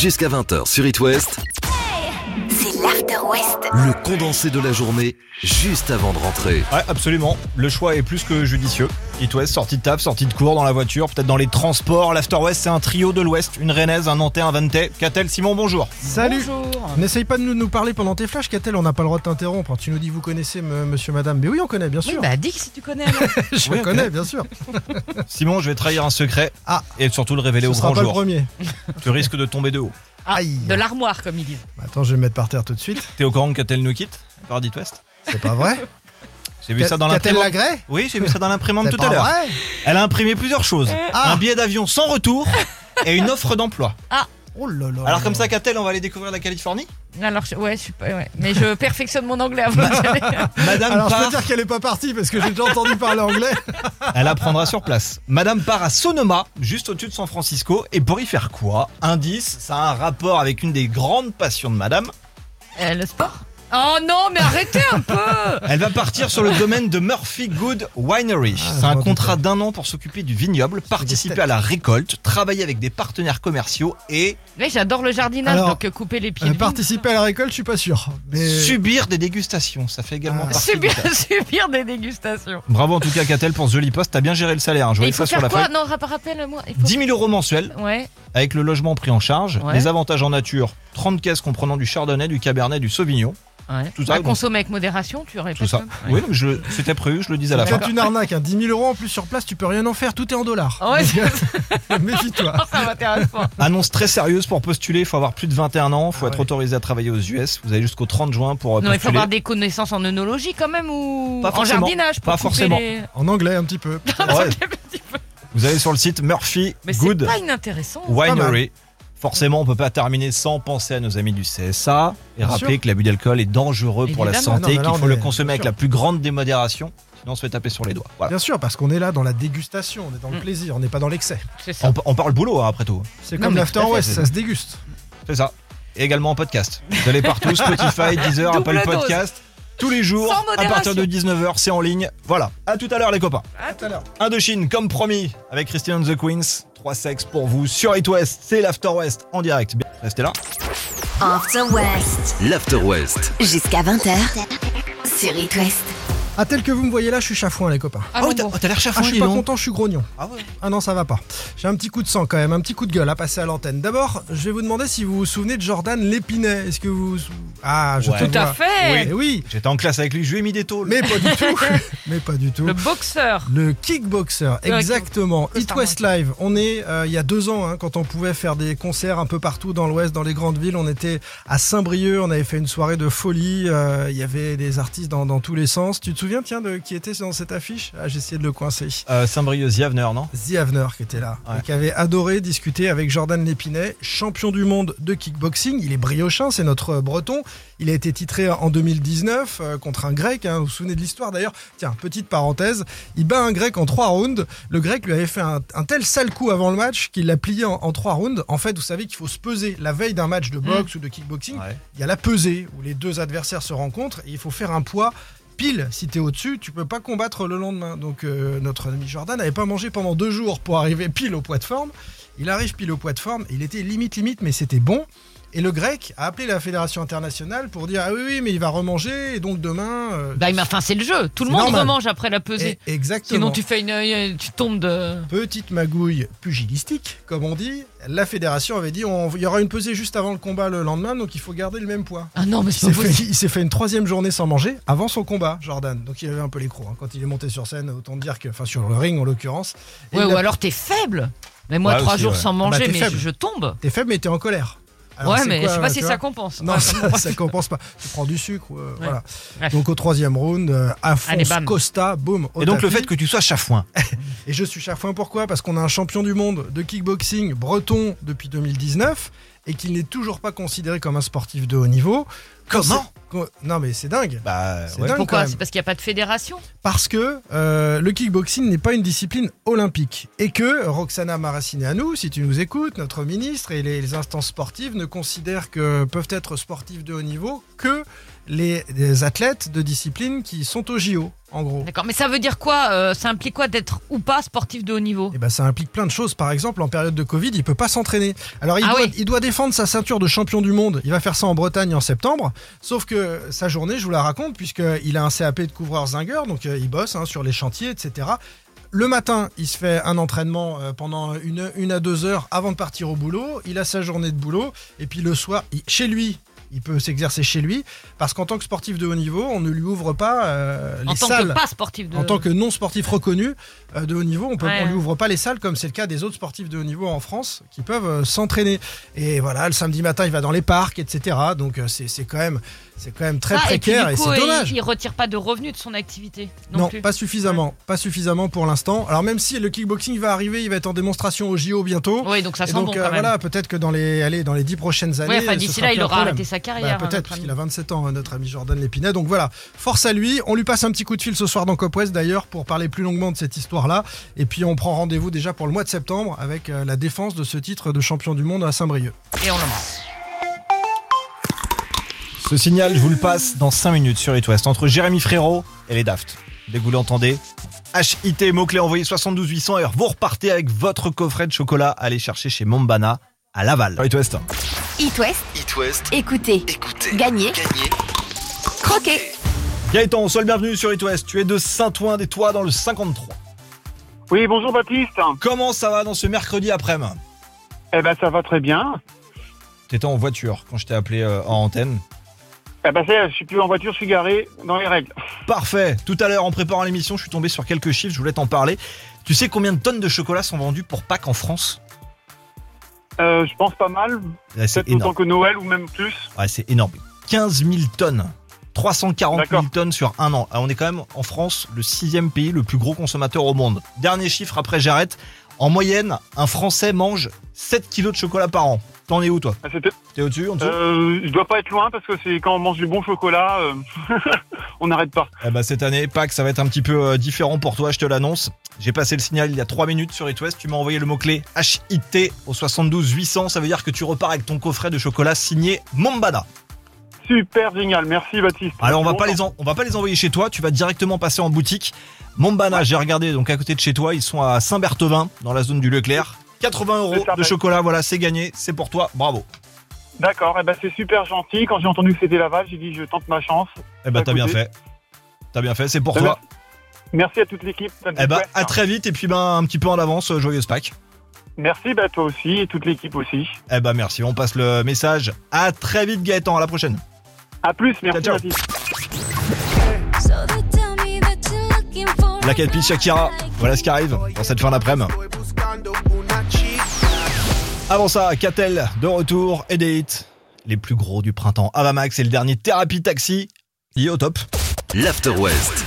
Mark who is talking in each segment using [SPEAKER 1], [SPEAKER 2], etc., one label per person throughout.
[SPEAKER 1] Jusqu'à 20h sur It West.
[SPEAKER 2] C'est l'After West.
[SPEAKER 1] Le condensé de la journée, juste avant de rentrer.
[SPEAKER 3] Ouais, absolument. Le choix est plus que judicieux. It West, sortie de table, sortie de cours, dans la voiture, peut-être dans les transports. L'After West, c'est un trio de l'Ouest. Une Rennaise, un Nantais, un Vantais. Catel, Simon, bonjour.
[SPEAKER 4] Salut.
[SPEAKER 5] Bonjour.
[SPEAKER 4] N'essaye pas de nous parler pendant tes flashs, Catel, on n'a pas le droit de t'interrompre. Tu nous dis vous connaissez monsieur, madame. Mais oui, on connaît, bien
[SPEAKER 5] Oui,
[SPEAKER 4] sûr.
[SPEAKER 5] bah dis que si tu connais. Alors.
[SPEAKER 4] Je
[SPEAKER 3] Oui, on
[SPEAKER 4] connais,
[SPEAKER 3] connaît.
[SPEAKER 4] bien sûr.
[SPEAKER 3] Simon, je vais trahir un secret.
[SPEAKER 4] Ah.
[SPEAKER 3] Et surtout le révéler
[SPEAKER 4] Ce
[SPEAKER 3] au
[SPEAKER 4] sera
[SPEAKER 3] grand
[SPEAKER 4] pas le
[SPEAKER 3] jour.
[SPEAKER 4] premier.
[SPEAKER 3] Tu risques de tomber de haut.
[SPEAKER 4] Aïe.
[SPEAKER 5] De l'armoire, comme ils disent.
[SPEAKER 4] Attends, je vais me mettre par terre tout de suite.
[SPEAKER 3] T'es au courant que Catel nous quitte par It West?
[SPEAKER 4] C'est pas vrai.
[SPEAKER 3] J'ai vu ça dans
[SPEAKER 4] Catel
[SPEAKER 3] l'imprimante.
[SPEAKER 4] Lagré.
[SPEAKER 3] Oui, j'ai vu ça dans l'imprimante
[SPEAKER 4] C'est
[SPEAKER 3] tout à
[SPEAKER 4] pas
[SPEAKER 3] l'heure.
[SPEAKER 4] vrai.
[SPEAKER 3] Elle a imprimé plusieurs choses.
[SPEAKER 4] Ah.
[SPEAKER 3] Un billet d'avion sans retour et une offre d'emploi.
[SPEAKER 4] Oh là là.
[SPEAKER 3] Alors comme ça, Catel, on va aller découvrir la Californie.
[SPEAKER 5] Alors, je suis pas. Ouais. Mais je perfectionne mon anglais avant d'y aller.
[SPEAKER 3] Madame
[SPEAKER 4] Alors je
[SPEAKER 3] part,
[SPEAKER 4] peux dire qu'elle est pas partie parce que j'ai déjà entendu parler anglais.
[SPEAKER 3] elle apprendra sur place. Madame part à Sonoma, juste au-dessus de San Francisco. Et pour y faire quoi? Indice, ça a un rapport avec une des grandes passions de Madame.
[SPEAKER 5] Le sport. Oh non, mais arrêtez un peu.
[SPEAKER 3] Elle va partir sur le domaine de Murphy Good Winery.
[SPEAKER 4] Ah,
[SPEAKER 3] C'est un
[SPEAKER 4] je m'en
[SPEAKER 3] contrat
[SPEAKER 4] doutais.
[SPEAKER 3] d'1 an pour s'occuper du vignoble, participer à la récolte, travailler avec des partenaires commerciaux et
[SPEAKER 5] Oui, j'adore le jardinage,
[SPEAKER 4] Alors,
[SPEAKER 5] donc couper les pieds. de vigne.
[SPEAKER 4] Participer à la récolte, je suis pas sûr. Mais
[SPEAKER 3] subir des dégustations. Ça fait également
[SPEAKER 4] Ah.
[SPEAKER 3] partie du taf.
[SPEAKER 5] Subir des dégustations.
[SPEAKER 3] Bravo en tout cas, Catel, pour ce joli poste. T'as bien géré le salaire. Hein. Je
[SPEAKER 5] Et
[SPEAKER 3] voyais
[SPEAKER 5] il faut
[SPEAKER 3] ça sur
[SPEAKER 5] faire
[SPEAKER 3] la
[SPEAKER 5] quoi?
[SPEAKER 3] feuille.
[SPEAKER 5] Non, rappelle-moi. Il faut...
[SPEAKER 3] 10 000 euros mensuels
[SPEAKER 5] Ouais.
[SPEAKER 3] avec le logement pris en charge,
[SPEAKER 5] Ouais.
[SPEAKER 3] les avantages en nature, 30 caisses comprenant du chardonnay, du cabernet, du sauvignon.
[SPEAKER 5] Ouais.
[SPEAKER 3] Tout ça,
[SPEAKER 5] À
[SPEAKER 3] donc.
[SPEAKER 5] consommer avec modération, tu répètes.
[SPEAKER 3] Tout ça.
[SPEAKER 5] Ouais.
[SPEAKER 3] Oui, donc c'était prévu, je le dis à la
[SPEAKER 4] c'est
[SPEAKER 3] fin.
[SPEAKER 4] peut-être une arnaque. 10 000 euros en plus sur place, tu peux rien en faire. Tout est en dollars.
[SPEAKER 5] Ouais,
[SPEAKER 4] Méfie-toi.
[SPEAKER 5] ça m'intéresse pas.
[SPEAKER 3] Annonce très sérieuse pour postuler, il faut avoir plus de 21 ans, il faut
[SPEAKER 4] Ah
[SPEAKER 3] être
[SPEAKER 4] ouais.
[SPEAKER 3] autorisé à travailler aux US. Vous avez jusqu'au 30 juin pour
[SPEAKER 5] Non, il faut
[SPEAKER 3] postuler.
[SPEAKER 5] avoir des connaissances en œnologie quand même ou
[SPEAKER 3] Pas
[SPEAKER 5] en
[SPEAKER 3] forcément.
[SPEAKER 5] jardinage pour
[SPEAKER 3] Pas
[SPEAKER 5] couper
[SPEAKER 3] forcément.
[SPEAKER 5] les-
[SPEAKER 4] En anglais un petit peu.
[SPEAKER 3] Ouais. Vous allez sur le site Murphy
[SPEAKER 5] Mais c'est
[SPEAKER 3] Good
[SPEAKER 5] pas inintéressant.
[SPEAKER 3] Winery. Forcément, on peut pas terminer sans penser à nos amis du CSA et
[SPEAKER 4] Bien
[SPEAKER 3] rappeler
[SPEAKER 4] sûr.
[SPEAKER 3] que l'abus d'alcool est dangereux pour la
[SPEAKER 5] Évidemment.
[SPEAKER 3] santé,
[SPEAKER 4] Non, mais là,
[SPEAKER 3] qu'il faut
[SPEAKER 4] on
[SPEAKER 3] le
[SPEAKER 4] est-
[SPEAKER 3] consommer
[SPEAKER 4] bien
[SPEAKER 3] avec
[SPEAKER 4] sûr.
[SPEAKER 3] la plus grande démodération, sinon on se fait taper sur les doigts. Voilà.
[SPEAKER 4] Bien sûr, parce qu'on est là dans la dégustation, on est dans le plaisir, on n'est pas dans l'excès.
[SPEAKER 5] C'est ça.
[SPEAKER 3] On parle boulot hein, après tout.
[SPEAKER 4] C'est
[SPEAKER 5] Non,
[SPEAKER 4] comme
[SPEAKER 5] mais
[SPEAKER 4] l'After
[SPEAKER 5] tout à fait,
[SPEAKER 4] West,
[SPEAKER 3] c'est
[SPEAKER 4] ça se déguste.
[SPEAKER 3] C'est ça. Et également en podcast. Vous allez partout, Spotify, Deezer,
[SPEAKER 5] Double
[SPEAKER 3] Apple
[SPEAKER 5] dose.
[SPEAKER 3] Podcast. Tous les jours,
[SPEAKER 5] Sans
[SPEAKER 3] à partir de
[SPEAKER 5] modération.
[SPEAKER 3] 19h, c'est en ligne. Voilà. À tout à l'heure, les copains.
[SPEAKER 4] À tout à l'heure.
[SPEAKER 3] Indochine, comme promis, avec Christian and the Queens. 3 sexes pour vous sur It West. C'est l'After West en direct. Bien, restez là.
[SPEAKER 2] After West.
[SPEAKER 1] L'After West.
[SPEAKER 2] Jusqu'à 20h. Sur It West.
[SPEAKER 4] Ah, tel que vous me voyez là, je suis chafouin, les copains.
[SPEAKER 5] Ah,
[SPEAKER 3] Oh,
[SPEAKER 5] bon.
[SPEAKER 3] t'as l'air
[SPEAKER 4] Ah,
[SPEAKER 3] chafouin,
[SPEAKER 4] je suis
[SPEAKER 3] dis
[SPEAKER 4] pas
[SPEAKER 3] donc.
[SPEAKER 4] content, je suis grognon.
[SPEAKER 3] Ah ouais.
[SPEAKER 4] Ah non, ça va pas. J'ai un petit coup de sang quand même, un petit coup de gueule à passer à l'antenne. D'abord, je vais vous demander si vous vous souvenez de Jordan Lépinet. Est-ce que vous... Ah, je
[SPEAKER 3] Ouais.
[SPEAKER 4] te
[SPEAKER 5] Tout à
[SPEAKER 4] vois.
[SPEAKER 5] fait.
[SPEAKER 4] Eh oui,
[SPEAKER 3] J'étais en classe avec lui, je lui ai mis des tôles.
[SPEAKER 4] mais pas du tout. Mais pas du tout.
[SPEAKER 5] Le boxeur.
[SPEAKER 4] Le kickboxer,
[SPEAKER 5] Ouais,
[SPEAKER 4] exactement.
[SPEAKER 5] que-
[SPEAKER 4] It West Live, on est il y a 2 ans, hein, quand on pouvait faire des concerts un peu partout dans l'Ouest, dans les grandes villes. On était à Saint-Brieuc, on avait fait une soirée de folie. Il y avait des artistes dans tous les sens. Tu te souviens, tiens, de qui était dans cette affiche? Ah, j'ai essayé de le coincer.
[SPEAKER 3] Saint-Brieuc, Ziavner, non?
[SPEAKER 4] The Avener qui était là,
[SPEAKER 3] Ouais.
[SPEAKER 4] et qui avait adoré discuter avec Jordan Lépinet, champion du monde de kickboxing. Il est briochin, c'est notre breton. Il a été titré en 2019 contre un grec, hein. Vous vous souvenez de l'histoire d'ailleurs? Tiens, petite parenthèse, il bat un grec en 3 rounds. Le grec lui avait fait un tel sale coup avant le match qu'il l'a plié en 3 rounds. En fait, vous savez qu'il faut se peser la veille d'un match de boxe ou de kickboxing.
[SPEAKER 3] Ouais.
[SPEAKER 4] Il y a la pesée où les deux adversaires se rencontrent et il faut faire un poids pile. Si t'es au-dessus, tu peux pas combattre le lendemain. Donc notre ami Jordan n'avait pas mangé pendant 2 jours pour arriver pile au poids de forme. Il arrive pile au poids de forme, il était limite, mais c'était bon. Et le grec a appelé la fédération internationale pour dire ah oui mais il va remanger et donc demain.
[SPEAKER 5] Bah, mais enfin, c'est le jeu. Tout le
[SPEAKER 4] C'est
[SPEAKER 5] monde
[SPEAKER 4] normal.
[SPEAKER 5] remange après la pesée.
[SPEAKER 4] Exactement.
[SPEAKER 5] Sinon, tu fais tu tombes de.
[SPEAKER 4] Petite magouille pugilistique, comme on dit. La fédération avait dit il y aura une pesée juste avant le combat le lendemain, donc il faut garder le même poids.
[SPEAKER 5] Ah non, mais c'est pas possible.
[SPEAKER 4] Il s'est fait une 3e journée sans manger avant son combat, Jordan. Donc il avait un peu les crocs hein, quand il est monté sur scène. Autant dire que, enfin sur le ring en l'occurrence. Et
[SPEAKER 5] Ouais,
[SPEAKER 4] il
[SPEAKER 5] ou
[SPEAKER 4] a-
[SPEAKER 5] alors t'es faible. Mais moi,
[SPEAKER 3] Ouais,
[SPEAKER 5] 3
[SPEAKER 3] aussi,
[SPEAKER 5] jours
[SPEAKER 3] ouais.
[SPEAKER 5] sans
[SPEAKER 4] bah,
[SPEAKER 5] manger,
[SPEAKER 4] t'es
[SPEAKER 5] mais
[SPEAKER 4] faible.
[SPEAKER 5] je tombe.
[SPEAKER 4] T'es faible mais t'es en colère. Alors,
[SPEAKER 5] Ouais,
[SPEAKER 4] c'est
[SPEAKER 5] mais
[SPEAKER 4] quoi,
[SPEAKER 5] je sais pas
[SPEAKER 4] tu
[SPEAKER 5] si
[SPEAKER 4] vois
[SPEAKER 5] ça compense.
[SPEAKER 4] Non,
[SPEAKER 5] Ouais,
[SPEAKER 4] ça compense pas. Tu prends du sucre, voilà.
[SPEAKER 5] Bref.
[SPEAKER 4] Donc au 3e round,
[SPEAKER 5] Allez,
[SPEAKER 4] Afonso
[SPEAKER 5] bam.
[SPEAKER 4] Costa, boum. au
[SPEAKER 3] Et donc le
[SPEAKER 4] tapis.
[SPEAKER 3] fait que tu sois chafouin.
[SPEAKER 4] Et je suis chafouin pourquoi? Parce qu'on a un champion du monde de kickboxing breton depuis 2019 et qu'il n'est toujours pas considéré comme un sportif de haut niveau.
[SPEAKER 3] Comment?
[SPEAKER 4] Non mais c'est dingue.
[SPEAKER 3] Bah
[SPEAKER 4] C'est
[SPEAKER 3] ouais.
[SPEAKER 4] dingue. quand
[SPEAKER 5] Pourquoi?
[SPEAKER 4] même.
[SPEAKER 5] C'est parce qu'il n'y a pas de fédération?
[SPEAKER 4] Parce que le kickboxing n'est pas une discipline olympique et que Roxana Maracineanu, si tu nous écoutes, notre ministre et les instances sportives ne considèrent que peuvent être sportifs de haut niveau que les athlètes de discipline qui sont au JO, en gros.
[SPEAKER 5] D'accord, mais ça veut dire quoi ça implique quoi d'être ou pas sportif de haut niveau?
[SPEAKER 4] Et ben ça implique plein de choses. Par exemple, en période de Covid, il peut pas s'entraîner. Alors il doit défendre sa ceinture de champion du monde. Il va faire ça en Bretagne en septembre. Sauf que sa journée, je vous la raconte, puisqu'il a un CAP de couvreur zingueur, donc il bosse sur les chantiers, etc. Le matin, il se fait un entraînement pendant 1 à 2 heures avant de partir au boulot. Il a sa journée de boulot. Et puis le soir, chez lui, il peut s'exercer chez lui, parce qu'en tant que sportif de haut niveau, on ne lui ouvre pas les salles. En tant que non sportif reconnu de haut niveau, on lui ouvre pas les salles comme c'est le cas des autres sportifs de haut niveau en France qui peuvent s'entraîner. Et voilà, le samedi matin, il va dans les parcs, etc. Donc c'est quand même très précaire et c'est dommage.
[SPEAKER 5] Il retire pas de revenus de son activité.
[SPEAKER 4] Non, pas suffisamment. Pas suffisamment pour l'instant. Alors même si le kickboxing va arriver, il va être en démonstration au JO bientôt.
[SPEAKER 5] Oui, donc ça sent bon quand même.
[SPEAKER 4] Voilà, peut-être que dans les 10 prochaines années.
[SPEAKER 5] D'ici là, il aura arrêté sa carrière.
[SPEAKER 4] Peut-être, parce qu'il a 27 ans, notre ami Jordan Lépinay. Donc voilà, force à lui. On lui passe un petit coup de fil ce soir dans Cop West d'ailleurs pour parler plus longuement de cette histoire-là. Et puis on prend rendez-vous déjà pour le mois de septembre avec la défense de ce titre de champion du monde à Saint-Brieuc.
[SPEAKER 5] Et on l'embrasse.
[SPEAKER 3] Ce signal, je vous le passe dans 5 minutes sur It West entre Jérémy Frérot et les Daft. Dès que vous l'entendez, HIT, mot-clé envoyé 72 800 et vous repartez avec votre coffret de chocolat à aller chercher chez Mombana à Laval. It West.
[SPEAKER 2] It West.
[SPEAKER 1] It West.
[SPEAKER 2] Écoutez. Gagnez. Croquez.
[SPEAKER 3] Gaëtan, sois le bienvenu sur It West. Tu es de Saint-Ouen-des-Tois dans le 53.
[SPEAKER 6] Oui, bonjour Baptiste.
[SPEAKER 3] Comment ça va dans ce mercredi après-midi?
[SPEAKER 6] Eh ben ça va très bien.
[SPEAKER 3] T'étais en voiture quand je t'ai appelé en antenne.
[SPEAKER 6] Eh ben je suis plus en voiture, je suis garé dans les règles.
[SPEAKER 3] Parfait. Tout à l'heure, en préparant l'émission, je suis tombé sur quelques chiffres, je voulais t'en parler. Tu sais combien de tonnes de chocolat sont vendues pour Pâques en France?
[SPEAKER 6] Je pense pas mal.
[SPEAKER 3] Là, c'est
[SPEAKER 6] peut-être
[SPEAKER 3] énorme.
[SPEAKER 6] autant que Noël ou même plus.
[SPEAKER 3] Ouais, c'est énorme. 15 000 tonnes. 340 000
[SPEAKER 6] D'accord.
[SPEAKER 3] tonnes sur un an. Alors, on est quand même en France le 6e pays le plus gros consommateur au monde. Dernier chiffre, après j'arrête. En moyenne, un Français mange 7 kilos de chocolat par an. T'en es où toi? T'es au-dessus, en dessous?
[SPEAKER 6] Je dois pas être loin parce que c'est quand on mange du bon chocolat, on n'arrête pas.
[SPEAKER 3] Eh ben, cette année, Pâques, ça va être un petit peu différent pour toi, je te l'annonce. J'ai passé le signal il y a 3 minutes sur It West. Tu m'as envoyé le mot-clé HIT au 72 800. Ça veut dire que tu repars avec ton coffret de chocolat signé Mombana.
[SPEAKER 6] Super génial, merci Baptiste.
[SPEAKER 3] Alors on va pas les envoyer chez toi, tu vas directement passer en boutique. Mombana, j'ai regardé, donc à côté de chez toi, ils sont à Saint-Berthevin, dans la zone du Leclerc. 80 € de chocolat, voilà, c'est gagné, c'est pour toi, bravo.
[SPEAKER 6] D'accord, eh ben c'est super gentil. Quand j'ai entendu que c'était Laval, j'ai dit je tente ma chance.
[SPEAKER 3] Eh ben t'as bien fait. T'as bien fait, c'est pour toi.
[SPEAKER 6] Merci à toute l'équipe.
[SPEAKER 3] Eh ben à très vite et puis un petit peu en avance, joyeuse Pâques.
[SPEAKER 6] Merci, toi aussi et toute l'équipe aussi.
[SPEAKER 3] Eh ben merci, on passe le message. À très vite Gaëtan, à la prochaine.
[SPEAKER 6] À plus, merci
[SPEAKER 3] ciao.
[SPEAKER 6] Baptiste.
[SPEAKER 3] Black Eyed Peas, Shakira, voilà ce qui arrive dans cette fin d'après-midi. Avant ça, Catel de retour et des hits les plus gros du printemps. Avamax et le dernier Thérapie Taxi, il est au top.
[SPEAKER 1] L'After West.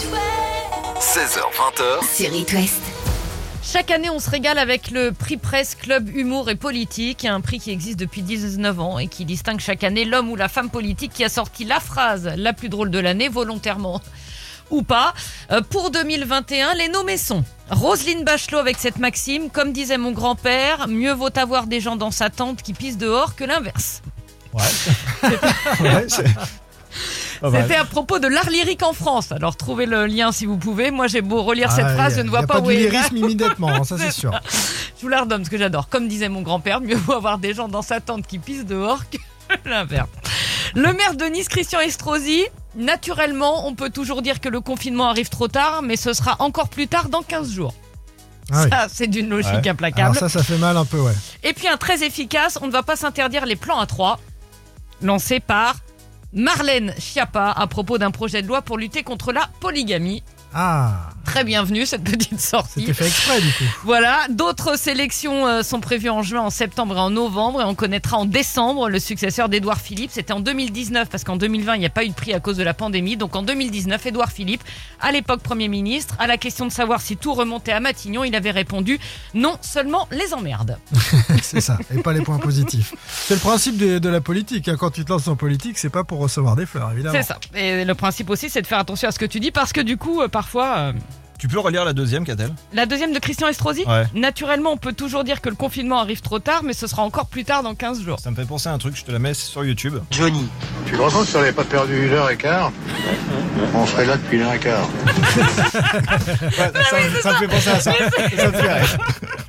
[SPEAKER 1] 16h-20h.
[SPEAKER 2] Sur It West.
[SPEAKER 5] Chaque année, on se régale avec le prix Presse Club Humour et Politique, un prix qui existe depuis 19 ans et qui distingue chaque année l'homme ou la femme politique qui a sorti la phrase la plus drôle de l'année, volontairement ou pas. Pour 2021, les nommés sont Roselyne Bachelot avec cette maxime, comme disait mon grand-père, mieux vaut avoir des gens dans sa tente qui pissent dehors que l'inverse.
[SPEAKER 3] Ouais.
[SPEAKER 5] C'était à propos de l'art lyrique en France. Alors trouvez le lien si vous pouvez. Moi j'ai beau relire cette phrase, je ne vois pas où
[SPEAKER 4] il
[SPEAKER 5] est.
[SPEAKER 4] y a pas de lyrisme immédiatement, ça c'est sûr.
[SPEAKER 5] Je vous la redonne parce que j'adore. Comme disait mon grand-père, mieux vaut avoir des gens dans sa tente qui pissent dehors que l'inverse. Le maire de Nice, Christian Estrosi, naturellement, on peut toujours dire que le confinement arrive trop tard, mais ce sera encore plus tard dans 15 jours. Ça, c'est d'une logique implacable.
[SPEAKER 4] Alors ça fait mal un peu, ouais.
[SPEAKER 5] Et puis un très efficace, on ne va pas s'interdire les plans à 3, lancé par Marlène Schiappa à propos d'un projet de loi pour lutter contre la polygamie.
[SPEAKER 4] Ah,
[SPEAKER 5] Très bienvenue cette petite sortie.
[SPEAKER 4] c'était fait exprès du coup.
[SPEAKER 5] Voilà, d'autres sélections sont prévues en juin, en septembre et en novembre et on connaîtra en décembre le successeur d'Édouard Philippe. C'était en 2019 parce qu'en 2020 il n'y a pas eu de prix à cause de la pandémie. Donc en 2019, Édouard Philippe, à l'époque Premier ministre, à la question de savoir si tout remontait à Matignon, il avait répondu non, seulement les emmerdes.
[SPEAKER 4] C'est ça, et pas les points positifs. C'est le principe de la politique, hein. Quand tu te lances en politique, c'est pas pour recevoir des fleurs, évidemment.
[SPEAKER 5] C'est ça. Et le principe aussi, c'est de faire attention à ce que tu dis parce que du coup, parfois,
[SPEAKER 3] Tu peux relire la deuxième, Catel?
[SPEAKER 5] La deuxième de Christian Estrosi.
[SPEAKER 3] Ouais.
[SPEAKER 5] Naturellement, on peut toujours dire que le confinement arrive trop tard, mais ce sera encore plus tard dans 15 jours.
[SPEAKER 3] Ça me fait penser à un truc, je te la mets sur YouTube.
[SPEAKER 7] Johnny.
[SPEAKER 8] Tu te rends compte si on n'avait pas perdu 1h15, on serait là depuis 1h15.
[SPEAKER 3] Ouais, ça me fait penser à ça. Ça me fait rire.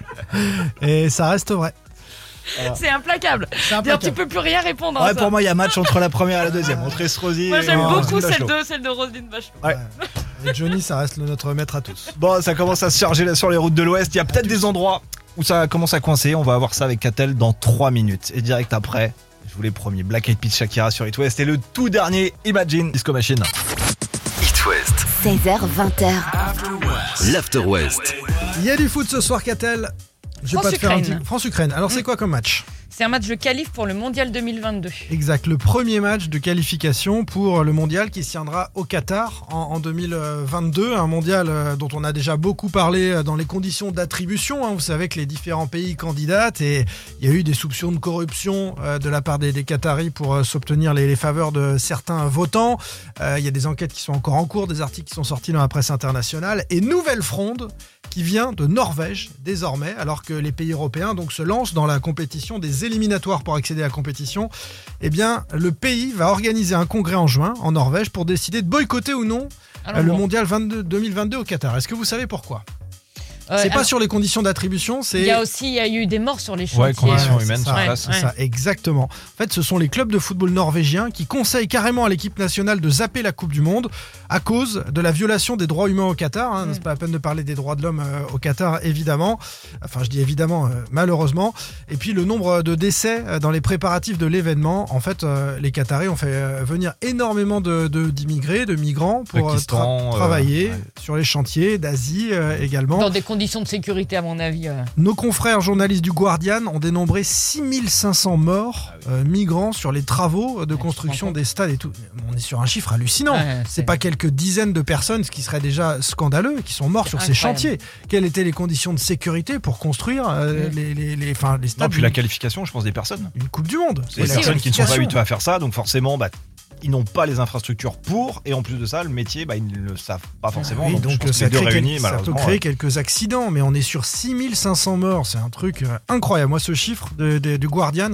[SPEAKER 4] Et ça reste vrai.
[SPEAKER 5] C'est implacable.
[SPEAKER 4] C'est
[SPEAKER 5] C'est-à-dire, tu
[SPEAKER 4] implacable.
[SPEAKER 5] peux plus rien répondre à
[SPEAKER 3] Ouais,
[SPEAKER 5] ça.
[SPEAKER 3] pour moi, il y a match entre la première et la deuxième. Entre Estrosi
[SPEAKER 5] Moi,
[SPEAKER 3] et
[SPEAKER 5] j'aime beaucoup
[SPEAKER 3] Roselyne
[SPEAKER 5] celle
[SPEAKER 3] Bachelot.
[SPEAKER 5] de Roselyne Bachelot.
[SPEAKER 3] Ouais.
[SPEAKER 4] Et Johnny, ça reste notre maître à tous.
[SPEAKER 3] Bon, ça commence à se charger là sur les routes de l'Ouest. Il y a peut-être des endroits où ça commence à coincer. On va voir ça avec Catel dans 3 minutes. Et direct après, je vous l'ai promis, Black Eyed Peas, Shakira sur It West et le tout dernier Imagine Disco Machine.
[SPEAKER 1] It West,
[SPEAKER 2] 16h, 20h.
[SPEAKER 1] l'After West.
[SPEAKER 4] Il y a du foot ce soir, Catel. Je vais pas te faire un
[SPEAKER 5] France-Ukraine.
[SPEAKER 4] petit France-Ukraine. Alors, c'est quoi comme match?
[SPEAKER 5] C'est un match de qualif pour le Mondial 2022.
[SPEAKER 4] Exact, le premier match de qualification pour le mondial qui se tiendra au Qatar en 2022. Un mondial dont on a déjà beaucoup parlé dans les conditions d'attribution. Vous savez que les différents pays candidatent et il y a eu des soupçons de corruption de la part des Qataris pour s'obtenir les faveurs de certains votants. Il y a des enquêtes qui sont encore en cours, des articles qui sont sortis dans la presse internationale. Et nouvelle fronde qui vient de Norvège désormais, alors que les pays européens donc se lancent dans la compétition des éliminatoires pour accéder à la compétition. Eh bien, le pays va organiser un congrès en juin en Norvège pour décider de boycotter ou non
[SPEAKER 5] Alors,
[SPEAKER 4] le
[SPEAKER 5] bon.
[SPEAKER 4] mondial 2022 au Qatar. Est-ce que vous savez pourquoi? C'est pas
[SPEAKER 5] alors,
[SPEAKER 4] sur les conditions d'attribution, c'est...
[SPEAKER 5] il y a eu des morts sur les
[SPEAKER 3] Ouais,
[SPEAKER 5] chantiers.
[SPEAKER 3] conditions
[SPEAKER 4] c'est
[SPEAKER 3] humaines
[SPEAKER 4] ça,
[SPEAKER 3] sur
[SPEAKER 5] ouais.
[SPEAKER 3] place.
[SPEAKER 4] C'est ça, exactement. En fait, ce sont les clubs de football norvégiens qui conseillent carrément à l'équipe nationale de zapper la Coupe du Monde à cause de la violation des droits humains au Qatar. C'est pas la peine de parler des droits de l'homme au Qatar, évidemment. Enfin, je dis évidemment, malheureusement. Et puis, le nombre de décès dans les préparatifs de l'événement. En fait, les Qataris ont fait venir énormément d'immigrés, de migrants pour
[SPEAKER 3] Pakistan,
[SPEAKER 4] travailler
[SPEAKER 3] ouais.
[SPEAKER 4] sur les chantiers d'Asie également.
[SPEAKER 5] Dans des conditions de sécurité, à mon avis.
[SPEAKER 4] Nos confrères journalistes du Guardian ont dénombré 6500 morts migrants sur les travaux de construction des stades et tout. On est sur un chiffre hallucinant.
[SPEAKER 5] Ouais,
[SPEAKER 4] c'est pas quelques dizaines de personnes, ce qui serait déjà scandaleux, qui sont morts sur ces
[SPEAKER 5] Incroyable.
[SPEAKER 4] chantiers. Quelles étaient les conditions de sécurité pour construire les stades
[SPEAKER 3] Non, puis la qualification, je pense, des personnes.
[SPEAKER 4] une Coupe du Monde?
[SPEAKER 3] C'est des
[SPEAKER 4] la
[SPEAKER 3] personnes qui ne sont pas
[SPEAKER 4] qualification.
[SPEAKER 3] habituées à faire ça, donc forcément, ils n'ont pas les infrastructures pour, et en plus de ça, le métier, ils ne le savent pas forcément.
[SPEAKER 4] Oui,
[SPEAKER 3] donc je pense que
[SPEAKER 4] ça,
[SPEAKER 3] les deux
[SPEAKER 4] crée
[SPEAKER 3] réunis,
[SPEAKER 4] ça peut
[SPEAKER 3] malheureusement.
[SPEAKER 4] créer quelques accidents, mais on est sur 6500 morts. C'est un truc incroyable. Moi, ce chiffre du Guardian,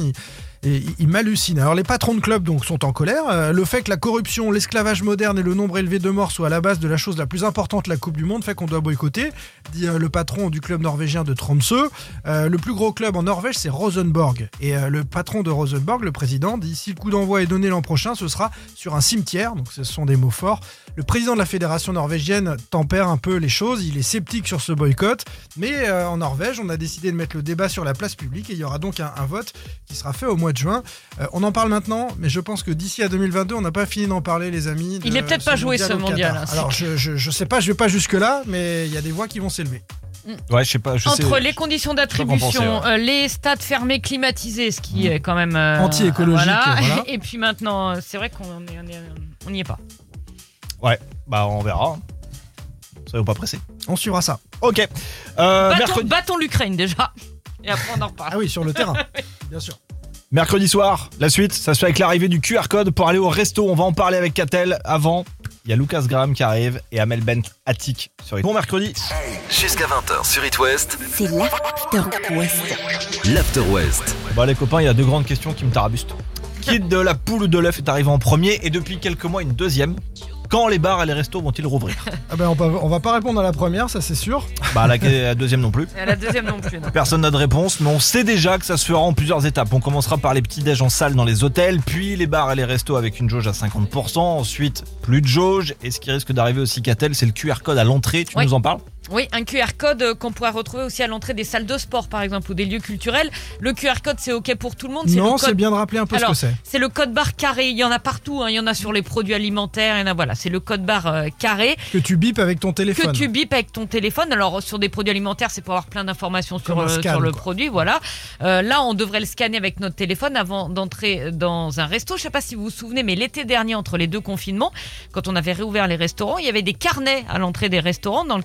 [SPEAKER 4] il m'hallucine. Alors, les patrons de clubs donc, sont en colère. Le fait que la corruption, l'esclavage moderne et le nombre élevé de morts soient à la base de la chose la plus importante, la Coupe du Monde, fait qu'on doit boycotter, dit le patron du club norvégien de Tromsø. Le plus gros club en Norvège, c'est Rosenborg. Et le patron de Rosenborg, le président, dit si le coup d'envoi est donné l'an prochain, ce sera sur un cimetière. Donc, ce sont des mots forts. Le président de la fédération norvégienne tempère un peu les choses. Il est sceptique sur ce boycott. Mais en Norvège, on a décidé de mettre le débat sur la place publique et il y aura donc un vote qui sera fait au mois de juin. On en parle maintenant, mais je pense que d'ici à 2022, on n'a pas fini d'en parler, les amis.
[SPEAKER 5] Il est peut-être pas joué, ce
[SPEAKER 4] au
[SPEAKER 5] mondial,
[SPEAKER 4] Qatar.
[SPEAKER 5] hein, c'est
[SPEAKER 4] Alors, je sais pas, je vais pas jusque-là, mais il y a des voix qui vont s'élever.
[SPEAKER 3] Ouais, je sais pas.
[SPEAKER 5] Entre les conditions d'attribution,
[SPEAKER 3] penser,
[SPEAKER 5] les stades fermés climatisés, ce qui est quand même
[SPEAKER 4] Anti-écologique, voilà.
[SPEAKER 5] Et puis maintenant, c'est vrai qu'on n'y est pas.
[SPEAKER 3] Ouais, on verra. Soyons pas pressés.
[SPEAKER 4] On suivra ça.
[SPEAKER 3] Ok.
[SPEAKER 5] Battons l'Ukraine déjà. Et après on en reparle.
[SPEAKER 4] Ah oui, sur le terrain, bien sûr.
[SPEAKER 3] Mercredi soir, la suite, ça se fait avec l'arrivée du QR code pour aller au resto. On va en parler avec Catel. Avant, il y a Lucas Graham qui arrive et Amel Bent Attic sur It. Bon mercredi.
[SPEAKER 1] Jusqu'à 20h sur It West,
[SPEAKER 2] C'est l'After West.
[SPEAKER 1] l'After West.
[SPEAKER 3] Bon les copains, il y a deux grandes questions qui me tarabustent. Qui de la poule ou de l'œuf est arrivé en premier et depuis quelques mois une deuxième? Quand les bars et les restos vont-ils rouvrir?
[SPEAKER 4] Ah ben, on va pas répondre à la première, ça c'est sûr.
[SPEAKER 3] La deuxième non plus.
[SPEAKER 5] Et la deuxième non plus. Non.
[SPEAKER 3] Personne n'a de réponse, mais on sait déjà que ça se fera en plusieurs étapes. On commencera par les petits-déj en salle dans les hôtels, puis les bars et les restos avec une jauge à 50%, ensuite plus de jauge, et ce qui risque d'arriver aussi Catel, c'est le QR code à l'entrée, tu
[SPEAKER 5] Oui.
[SPEAKER 3] nous en parles?
[SPEAKER 5] Oui, un QR code qu'on pourra retrouver aussi à l'entrée des salles de sport par exemple ou des lieux culturels. Le QR code c'est ok pour tout le monde.
[SPEAKER 4] Non,
[SPEAKER 5] le code...
[SPEAKER 4] c'est bien de rappeler un peu
[SPEAKER 5] Alors,
[SPEAKER 4] ce que c'est.
[SPEAKER 5] C'est le code barre carré, il y en a partout, il y en a sur les produits alimentaires, il y en a, voilà, c'est le code barre carré
[SPEAKER 4] Que tu bipes avec ton
[SPEAKER 5] que
[SPEAKER 4] téléphone.
[SPEAKER 5] tu bipes avec ton téléphone. Alors sur des produits alimentaires, c'est pour avoir plein d'informations
[SPEAKER 4] Comme un
[SPEAKER 5] sur
[SPEAKER 4] scan,
[SPEAKER 5] le
[SPEAKER 4] quoi.
[SPEAKER 5] produit, voilà. Là, on devrait le scanner avec notre téléphone avant d'entrer dans un resto. Je sais pas si vous vous souvenez, mais l'été dernier, entre les deux confinements, quand on avait réouvert les restaurants, il y avait des carnets à l'entrée des restaurants dans lesquels on devait inscrire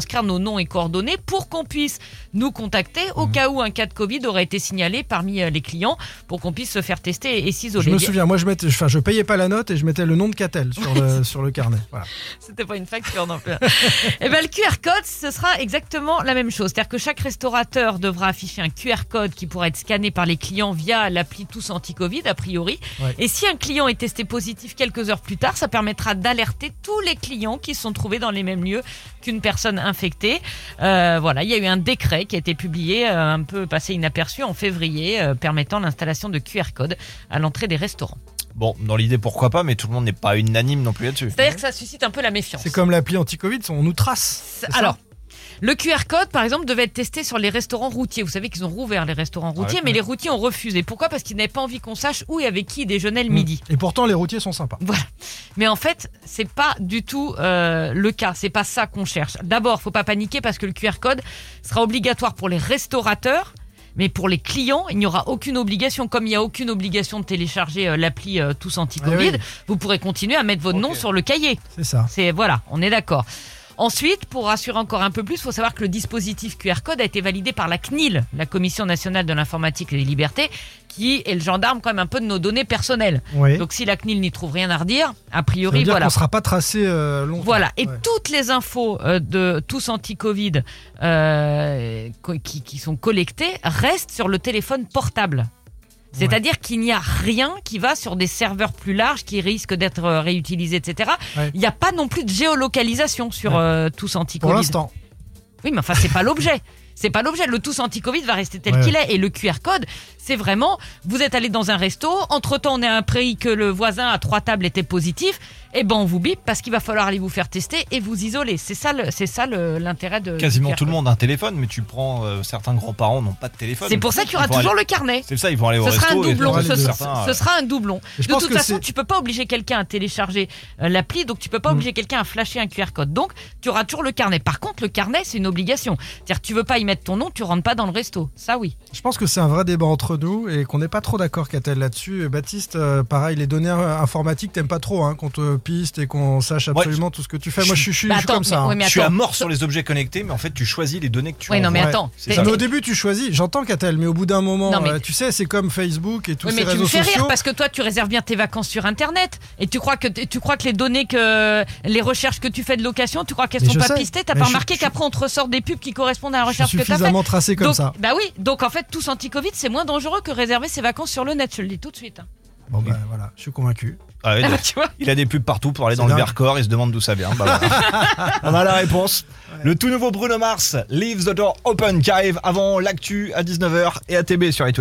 [SPEAKER 5] inscrire nos noms et coordonnées pour qu'on puisse nous contacter au cas où un cas de Covid aurait été signalé parmi les clients pour qu'on puisse se faire tester et s'isoler.
[SPEAKER 4] Je me souviens, moi je payais pas la note et je mettais le nom de Catel sur le carnet. Voilà.
[SPEAKER 5] C'était pas une facture non plus. Et ben le QR code, ce sera exactement la même chose. C'est-à-dire que chaque restaurateur devra afficher un QR code qui pourra être scanné par les clients via l'appli Tous Anti-Covid a priori. Ouais. Et si un client est testé positif quelques heures plus tard, ça permettra d'alerter tous les clients qui se sont trouvés dans les mêmes lieux qu'une personne infectée. Voilà, il y a eu un décret qui a été publié un peu passé inaperçu en février permettant l'installation de QR code à l'entrée des restaurants.
[SPEAKER 3] Bon, dans l'idée, pourquoi pas, mais tout le monde n'est pas unanime non plus là-dessus.
[SPEAKER 5] C'est-à-dire que ça suscite un peu la méfiance.
[SPEAKER 4] C'est comme l'appli anti-Covid, on nous trace.
[SPEAKER 5] Alors, le QR code, par exemple, devait être testé sur les restaurants routiers. Vous savez qu'ils ont rouvert les restaurants routiers, mais les routiers ont refusé. Pourquoi ? Parce qu'ils n'avaient pas envie qu'on sache où et avec qui ils déjeunaient le midi.
[SPEAKER 4] Et pourtant, les routiers sont sympas.
[SPEAKER 5] Voilà. Mais en fait, c'est pas du tout le cas. C'est pas ça qu'on cherche. D'abord, faut pas paniquer parce que le QR code sera obligatoire pour les restaurateurs. Mais pour les clients, il n'y aura aucune obligation. Comme il n'y a aucune obligation de télécharger l'appli Tous Anti-Covid, vous pourrez continuer à mettre votre nom sur le cahier.
[SPEAKER 4] C'est ça.
[SPEAKER 5] Voilà, on est d'accord. Ensuite, pour rassurer encore un peu plus, il faut savoir que le dispositif QR code a été validé par la CNIL, la Commission nationale de l'informatique et des libertés, qui est le gendarme quand même un peu de nos données personnelles. Oui. Donc si la CNIL n'y trouve rien à redire, a priori,
[SPEAKER 4] ça veut dire qu'on ne
[SPEAKER 5] voilà.
[SPEAKER 4] sera pas tracé longtemps.
[SPEAKER 5] Voilà, et toutes les infos de Tous Anti-Covid qui sont collectées restent sur le téléphone portable. C'est-à-dire qu'il n'y a rien qui va sur des serveurs plus larges qui risquent d'être réutilisés, etc. Il n'y a pas non plus de géolocalisation sur Tous Anti-Covid.
[SPEAKER 4] Pour l'instant.
[SPEAKER 5] Oui, mais enfin, c'est pas l'objet. C'est pas l'objet. Le Tous Anti-Covid va rester tel qu'il est. Et le QR code, c'est vraiment, vous êtes allé dans un resto, entre-temps, on a appris que le voisin à 3 tables était positif, et ben on vous bip parce qu'il va falloir aller vous faire tester et vous isoler. C'est ça l'intérêt de.
[SPEAKER 3] Quasiment tout le monde a un téléphone, mais tu prends certains grands-parents n'ont pas de téléphone.
[SPEAKER 5] C'est pour ça qu'il y aura toujours le carnet.
[SPEAKER 3] C'est ça, ils vont aller au resto.
[SPEAKER 5] Ce sera un doublon.
[SPEAKER 3] Ce
[SPEAKER 5] sera un doublon. De toute façon, tu peux pas obliger quelqu'un à télécharger l'appli, donc tu peux pas obliger quelqu'un à flasher un QR code. Donc tu auras toujours le carnet. Par contre, le carnet, c'est une obligation. C'est-à-dire, tu veux pas y mettre ton nom, tu rentres pas dans le resto. Ça, oui.
[SPEAKER 4] Je pense que c'est un vrai débat entre nous et qu'on n'est pas trop d'accord, Catel, là-dessus. Baptiste, pareil, les données informatiques, t'aimes pas trop qu'on te piste et qu'on sache absolument tout ce que tu fais. Moi, je suis comme ça.
[SPEAKER 3] Je suis à mort sur les objets connectés, mais en fait, tu choisis les données que tu envoies.
[SPEAKER 5] Non, mais attends.
[SPEAKER 4] Mais au début, tu choisis. J'entends, Catel, mais au bout d'un moment, tu sais, c'est comme Facebook et tous ces réseaux sociaux.
[SPEAKER 5] Mais tu me fais rire parce que toi, tu réserves bien tes vacances sur Internet et tu crois que les données les recherches que tu fais de location, tu crois qu'elles sont pas pistées. T'as pas remarqué qu'après, on te ressort des pubs qui correspondent à la recherche que t'as fait.
[SPEAKER 4] Suffisamment tracé comme ça.
[SPEAKER 5] Bah oui. Donc en fait, Tous Anti-Covid, c'est moins dangereux que réserver ses vacances sur le net. Je le dis tout de suite.
[SPEAKER 4] Bon ben voilà, je suis convaincu.
[SPEAKER 3] Tu vois, il a des pubs partout pour aller dans le Vercors, il se demande d'où ça vient. Voilà. On a la réponse. Le tout nouveau Bruno Mars, Leave the Door Open, qui arrive avant l'actu à 19h et ATB sur It West.